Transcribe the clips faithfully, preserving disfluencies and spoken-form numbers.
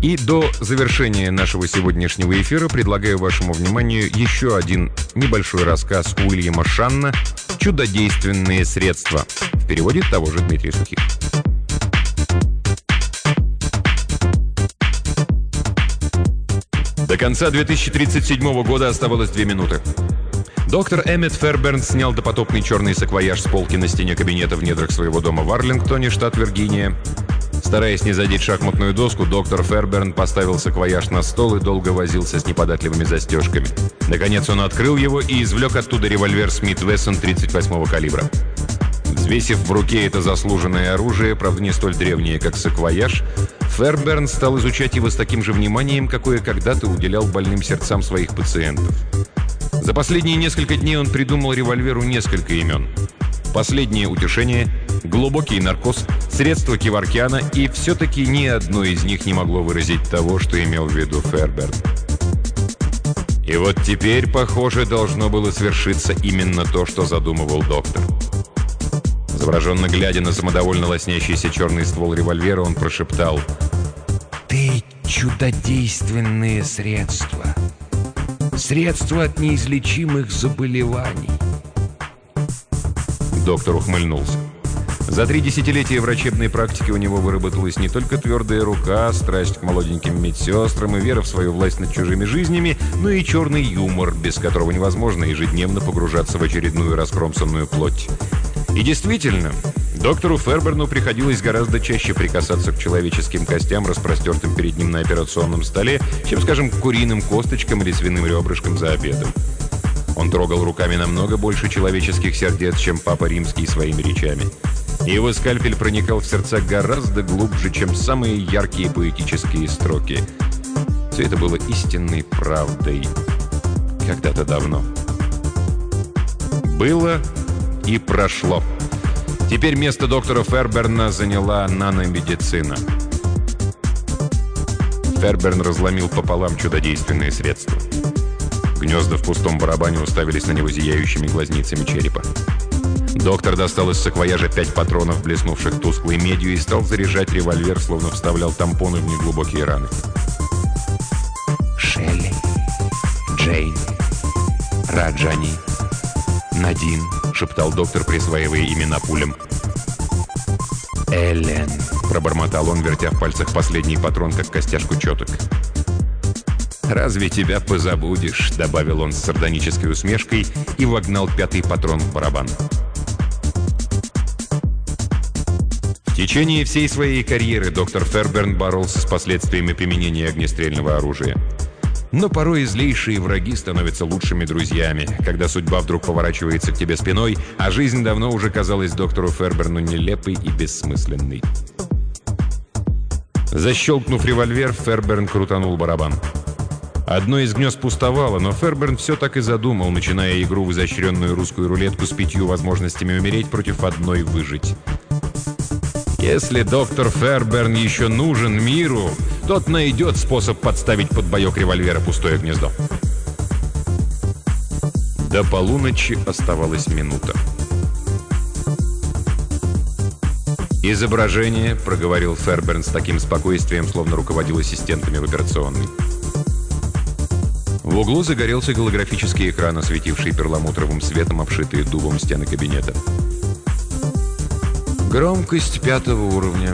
И до завершения нашего сегодняшнего эфира предлагаю вашему вниманию еще один небольшой рассказ Уильяма Шанна «Чудодейственные средства» в переводе того же Дмитрия Сухих. До конца две тысячи тридцать седьмого года оставалось две минуты. Доктор Эммет Ферберн снял допотопный черный саквояж с полки на стене кабинета в недрах своего дома в Арлингтоне, штат Виргиния. Стараясь не задеть шахматную доску, доктор Ферберн поставил саквояж на стол и долго возился с неподатливыми застежками. Наконец он открыл его и извлек оттуда револьвер Смит Вессон тридцать восьмого калибра. Взвесив в руке это заслуженное оружие, правда не столь древнее, как саквояж, Ферберн стал изучать его с таким же вниманием, какое когда-то уделял больным сердцам своих пациентов. За последние несколько дней он придумал револьверу несколько имен. Последнее утешение, глубокий наркоз, средство Кеваркиана, и все-таки ни одно из них не могло выразить того, что имел в виду Ферберн. И вот теперь, похоже, должно было свершиться именно то, что задумывал доктор. Завороженно глядя на самодовольно лоснящийся черный ствол револьвера, он прошептал: «Ты чудодейственные средства. Средства от неизлечимых заболеваний». Доктор ухмыльнулся. За три десятилетия врачебной практики у него выработалась не только твердая рука, страсть к молоденьким медсестрам и вера в свою власть над чужими жизнями, но и черный юмор, без которого невозможно ежедневно погружаться в очередную раскромсанную плоть. И действительно, доктору Ферберну приходилось гораздо чаще прикасаться к человеческим костям, распростертым перед ним на операционном столе, чем, скажем, к куриным косточкам или свиным ребрышкам за обедом. Он трогал руками намного больше человеческих сердец, чем Папа Римский своими речами. И его скальпель проникал в сердца гораздо глубже, чем самые яркие поэтические строки. Все это было истинной правдой. Когда-то давно. Было и прошло. Теперь место доктора Ферберна заняла наномедицина. Ферберн разломил пополам чудодейственные средства. Гнезда в пустом барабане уставились на него зияющими глазницами черепа. Доктор достал из саквояжа пять патронов, блеснувших тусклой медью, и стал заряжать револьвер, словно вставлял тампоны в неглубокие раны. «Шелли, Джейн, Раджани, Надин», — шептал доктор, присваивая имена пулям. «Эллен», — пробормотал он, вертя в пальцах последний патрон, как костяшку четок. «Разве тебя позабудешь?» — добавил он с сардонической усмешкой и вогнал пятый патрон в барабан. В течение всей своей карьеры доктор Ферберн боролся с последствиями применения огнестрельного оружия. Но порой злейшие враги становятся лучшими друзьями, когда судьба вдруг поворачивается к тебе спиной, а жизнь давно уже казалась доктору Ферберну нелепой и бессмысленной. Защелкнув револьвер, Ферберн крутанул барабан. Одно из гнезд пустовало, но Ферберн все так и задумал, начиная игру в изощренную русскую рулетку с пятью возможностями умереть против одной выжить. Если доктор Ферберн еще нужен миру, тот найдет способ подставить под боек револьвера пустое гнездо. До полуночи оставалась минута. «Изображение», — проговорил Ферберн с таким спокойствием, словно руководил ассистентами в операционной. В углу загорелся голографический экран, осветивший перламутровым светом обшитые дубом стены кабинета. Громкость пятого уровня.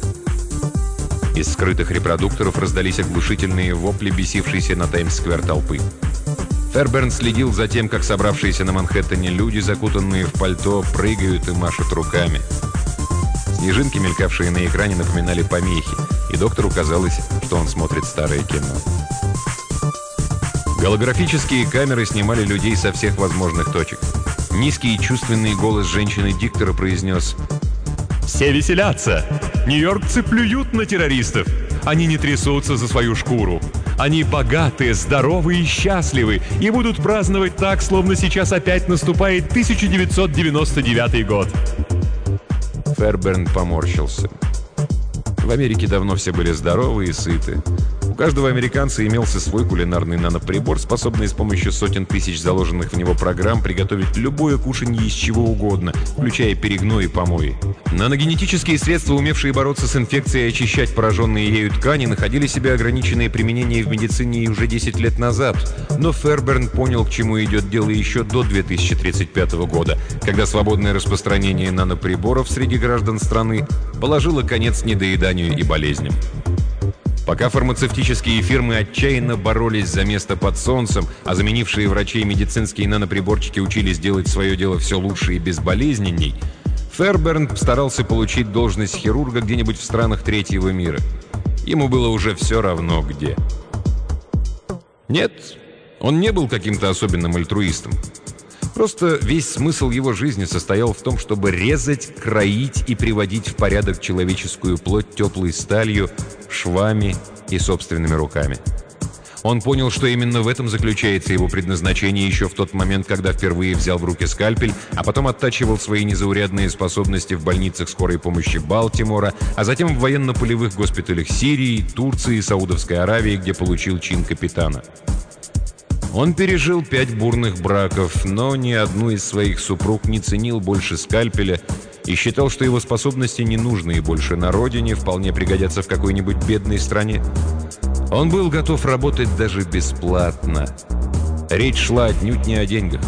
Из скрытых репродукторов раздались оглушительные вопли бесившейся на Таймс-сквер толпы. Ферберн следил за тем, как собравшиеся на Манхэттене люди, закутанные в пальто, прыгают и машут руками. Снежинки, мелькавшие на экране, напоминали помехи, и доктору казалось, что он смотрит старое кино. Голографические камеры снимали людей со всех возможных точек. Низкий и чувственный голос женщины-диктора произнес: «Все веселятся! Нью-йоркцы плюют на террористов! Они не трясутся за свою шкуру! Они богатые, здоровые и счастливы и будут праздновать так, словно сейчас опять наступает тысяча девятьсот девяносто девятый год!» Ферберн поморщился. В Америке давно все были здоровы и сыты. каждого американца имелся свой кулинарный наноприбор, способный с помощью сотен тысяч заложенных в него программ приготовить любое кушанье из чего угодно, включая перегной и помои. Наногенетические средства, умевшие бороться с инфекцией и очищать пораженные ею ткани, находили себе ограниченные применения в медицине уже десять лет назад. Но Ферберн понял, к чему идет дело еще до две тысячи тридцать пятого года, когда свободное распространение наноприборов среди граждан страны положило конец недоеданию и болезням. Пока фармацевтические фирмы отчаянно боролись за место под солнцем, а заменившие врачей медицинские наноприборчики учились делать свое дело все лучше и безболезненней, Ферберн старался получить должность хирурга где-нибудь в странах третьего мира. Ему было уже все равно где. Нет, он не был каким-то особенным альтруистом. Просто весь смысл его жизни состоял в том, чтобы резать, кроить и приводить в порядок человеческую плоть теплой сталью, швами и собственными руками. Он понял, что именно в этом заключается его предназначение еще в тот момент, когда впервые взял в руки скальпель, а потом оттачивал свои незаурядные способности в больницах скорой помощи Балтимора, а затем в военно-полевых госпиталях Сирии, Турции и Саудовской Аравии, где получил чин капитана. Он пережил пять бурных браков, но ни одну из своих супруг не ценил больше скальпеля и считал, что его способности не нужны и больше на родине, вполне пригодятся в какой-нибудь бедной стране. Он был готов работать даже бесплатно. Речь шла отнюдь не о деньгах.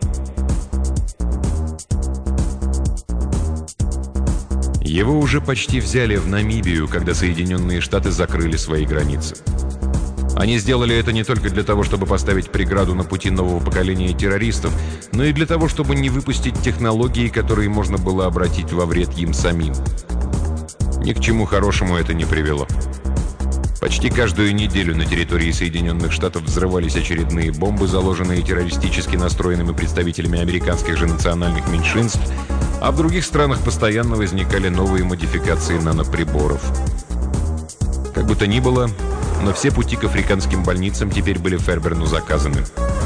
Его уже почти взяли в Намибию, когда Соединенные Штаты закрыли свои границы. Они сделали это не только для того, чтобы поставить преграду на пути нового поколения террористов, но и для того, чтобы не выпустить технологии, которые можно было обратить во вред им самим. Ни к чему хорошему это не привело. Почти каждую неделю на территории Соединенных Штатов взрывались очередные бомбы, заложенные террористически настроенными представителями американских же национальных меньшинств, а в других странах постоянно возникали новые модификации наноприборов. Как бы то ни было, но все пути к африканским больницам теперь были Ферберну заказаны.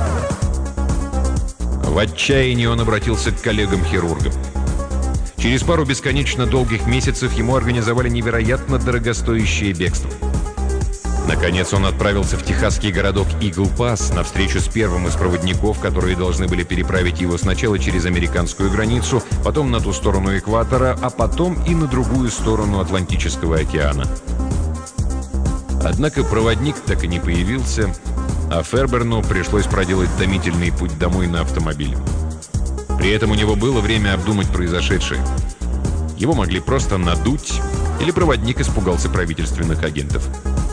В отчаянии он обратился к коллегам-хирургам. Через пару бесконечно долгих месяцев ему организовали невероятно дорогостоящее бегство. Наконец он отправился в техасский городок Игл-Пасс на встречу с первым из проводников, которые должны были переправить его сначала через американскую границу, потом на ту сторону экватора, а потом и на другую сторону Атлантического океана. Однако проводник так и не появился, а Ферберну пришлось проделать томительный путь домой на автомобиле. При этом у него было время обдумать произошедшее. Его могли просто надуть, или проводник испугался правительственных агентов.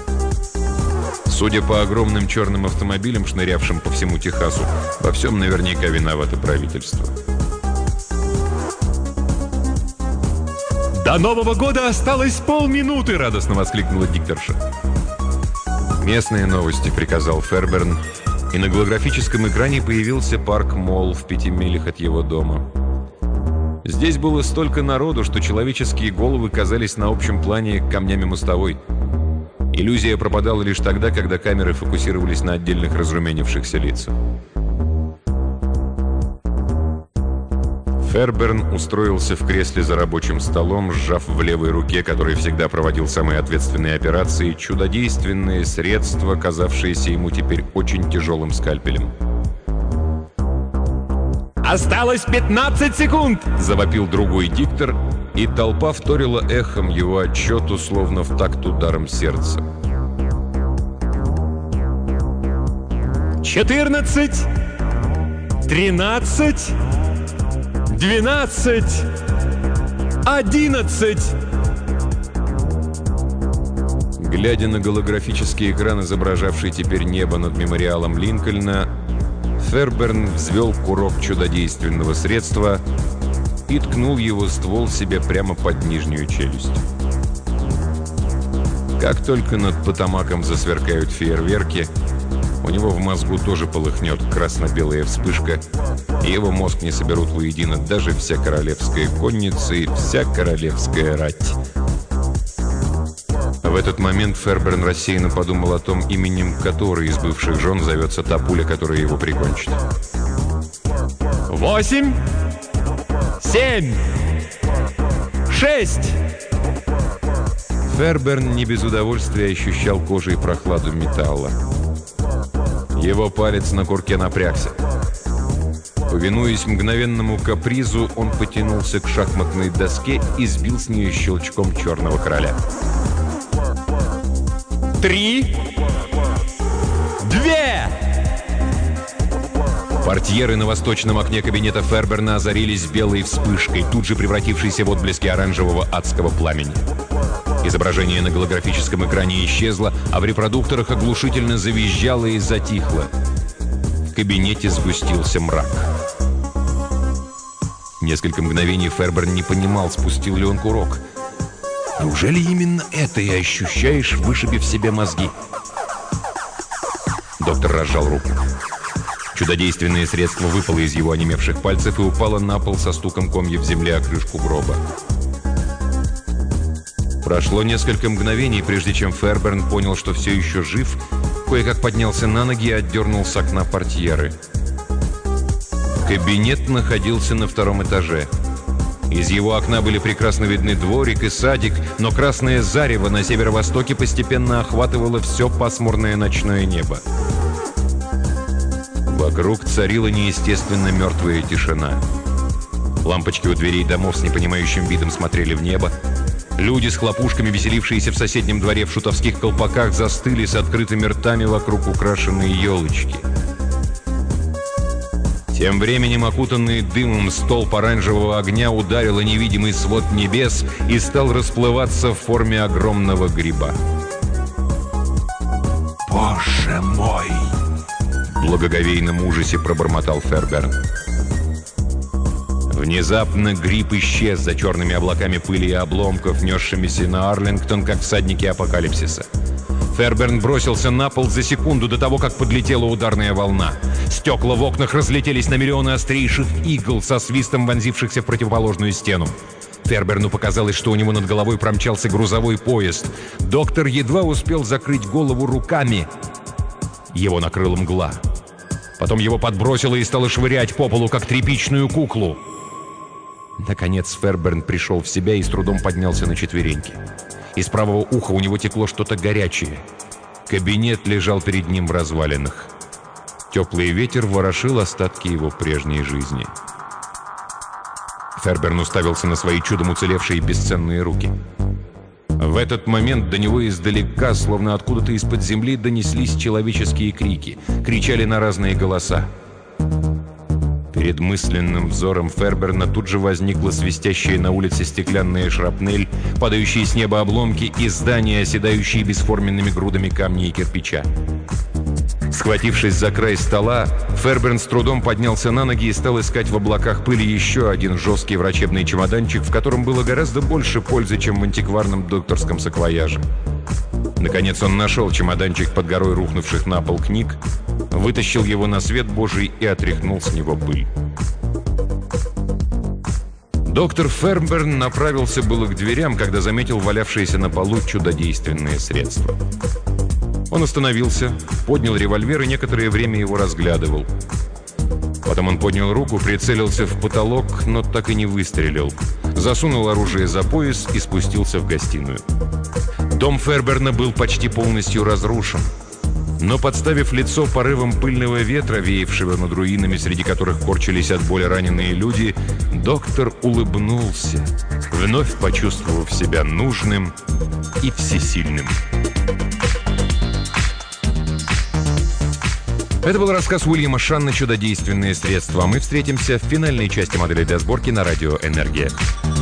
Судя по огромным черным автомобилям, шнырявшим по всему Техасу, во всем наверняка виновато правительство. «До Нового года осталось полминуты!» — радостно воскликнула дикторша. «Местные новости», — приказал Ферберн, и на голографическом экране появился парк Молл в пяти милях от его дома. Здесь было столько народу, что человеческие головы казались на общем плане камнями мостовой. Иллюзия пропадала лишь тогда, когда камеры фокусировались на отдельных разрумянившихся лицах. Ферберн устроился в кресле за рабочим столом, сжав в левой руке, который всегда проводил самые ответственные операции, чудодейственные средства, казавшиеся ему теперь очень тяжелым скальпелем. «Осталось пятнадцать секунд!» — завопил другой диктор, и толпа вторила эхом его отчету, словно в такт ударом сердца. «четырнадцать! тринадцать! двенадцать! одиннадцать!» Глядя на голографический экран, изображавший теперь небо над мемориалом Линкольна, Ферберн взвел курок чудодейственного средства и ткнул его ствол себе прямо под нижнюю челюсть. Как только над Потомаком засверкают фейерверки, у него в мозгу тоже полыхнет красно-белая вспышка, и его мозг не соберут воедино даже вся королевская конница и вся королевская рать. В этот момент Ферберн рассеянно подумал о том, именем которой из бывших жен зовется та пуля, которая его прикончит. «Восемь! Семь! Шесть!» Ферберн не без удовольствия ощущал кожей прохладу металла. Его палец на курке напрягся. Повинуясь мгновенному капризу, он потянулся к шахматной доске и сбил с нее щелчком черного короля. Три! Две! Портьеры на восточном окне кабинета Ферберна озарились белой вспышкой, тут же превратившейся в отблески оранжевого адского пламени. Изображение на голографическом экране исчезло, а в репродукторах оглушительно завизжало и затихло. В кабинете сгустился мрак. Несколько мгновений Ферберн не понимал, спустил ли он курок. Неужели именно это и ощущаешь, вышибив себе мозги? Доктор разжал руку. Чудодейственное средство выпало из его онемевших пальцев и упало на пол со стуком комьев земли о крышку гроба. Прошло несколько мгновений, прежде чем Ферберн понял, что все еще жив, кое-как поднялся на ноги и отдернул с окна портьеры. Кабинет находился на втором этаже. Из его окна были прекрасно видны дворик и садик, но красное зарево на северо-востоке постепенно охватывало все пасмурное ночное небо. Вокруг царила неестественно мертвая тишина. Лампочки у дверей домов с непонимающим видом смотрели в небо. Люди с хлопушками, веселившиеся в соседнем дворе в шутовских колпаках, застыли с открытыми ртами вокруг украшенной елочки. Тем временем, окутанный дымом столб оранжевого огня ударил о невидимый свод небес и стал расплываться в форме огромного гриба. «Боже мой!» В благоговейном ужасе пробормотал Ферберн. Внезапно гриб исчез за черными облаками пыли и обломков, несшимися на Арлингтон, как всадники апокалипсиса. Ферберн бросился на пол за секунду до того, как подлетела ударная волна. Стекла в окнах разлетелись на миллионы острейших игл, со свистом вонзившихся в противоположную стену. Ферберну показалось, что у него над головой промчался грузовой поезд. Доктор едва успел закрыть голову руками. Его накрыла мгла. Потом его подбросило и стало швырять по полу, как тряпичную куклу. Наконец Ферберн пришел в себя и с трудом поднялся на четвереньки. Из правого уха у него текло что-то горячее. Кабинет лежал перед ним в развалинах. Теплый ветер ворошил остатки его прежней жизни. Ферберн уставился на свои чудом уцелевшие бесценные руки. В этот момент до него издалека, словно откуда-то из-под земли, донеслись человеческие крики. Кричали на разные голоса. Перед мысленным взором Ферберна тут же возникла свистящая на улице стеклянная шрапнель, падающие с неба обломки и здания, оседающие бесформенными грудами камней и кирпича. Схватившись за край стола, Ферберн с трудом поднялся на ноги и стал искать в облаках пыли еще один жесткий врачебный чемоданчик, в котором было гораздо больше пользы, чем в антикварном докторском саквояже. Наконец он нашел чемоданчик под горой рухнувших на пол книг, вытащил его на свет Божий и отряхнул с него пыль. Доктор Ферберн направился было к дверям, когда заметил валявшееся на полу чудодейственное средство. Он остановился, поднял револьвер и некоторое время его разглядывал. Потом он поднял руку, прицелился в потолок, но так и не выстрелил. Засунул оружие за пояс и спустился в гостиную. Дом Ферберна был почти полностью разрушен. Но, подставив лицо порывом пыльного ветра, веявшего над руинами, среди которых корчились от боли раненые люди, доктор улыбнулся, вновь почувствовав себя нужным и всесильным. Это был рассказ Уильяма Шанна «Чудодейственные средства». Мы встретимся в финальной части модели для сборки на радио «Энергия».